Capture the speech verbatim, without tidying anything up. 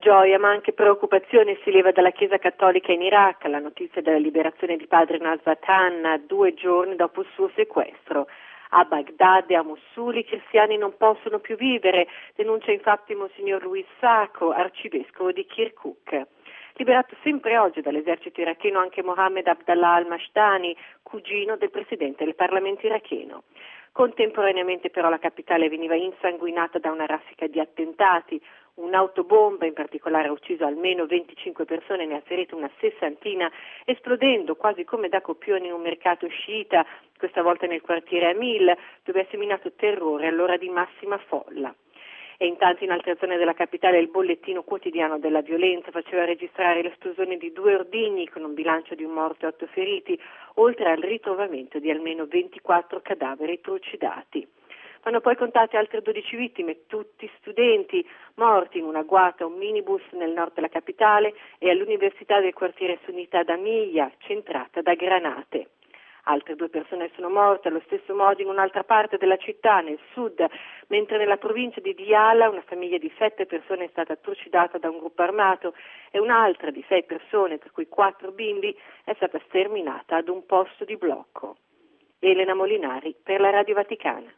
Gioia ma anche preoccupazione si leva dalla Chiesa Cattolica in Iraq, la notizia della liberazione di padre Nasrat Hanna due giorni dopo il suo sequestro. A Baghdad e a Mosul i cristiani non possono più vivere, denuncia infatti Monsignor Luis Sacco, arcivescovo di Kirkuk. Liberato sempre oggi dall'esercito iracheno anche Mohammed Abdallah al-Mashtani, cugino del presidente del Parlamento iracheno. Contemporaneamente però la capitale veniva insanguinata da una raffica di attentati. Un'autobomba in particolare ha ucciso almeno venticinque persone e ne ha ferito una sessantina, esplodendo quasi come da copione in un mercato sciita, questa volta nel quartiere Amil, dove ha seminato terrore all'ora di massima folla. E intanto in altre zone della capitale il bollettino quotidiano della violenza faceva registrare l'esplosione di due ordigni con un bilancio di un morto e otto feriti, oltre al ritrovamento di almeno ventiquattro cadaveri trucidati. Vanno poi contate altre dodici vittime, tutti studenti, morti in un agguato a un minibus nel nord della capitale e all'università del quartiere sunnita ad Amiyah, centrata da granate. Altre due persone sono morte allo stesso modo in un'altra parte della città, nel sud, mentre nella provincia di Diyala una famiglia di sette persone è stata trucidata da un gruppo armato e un'altra di sei persone, tra cui quattro bimbi, è stata sterminata ad un posto di blocco. Elena Molinari per la Radio Vaticana.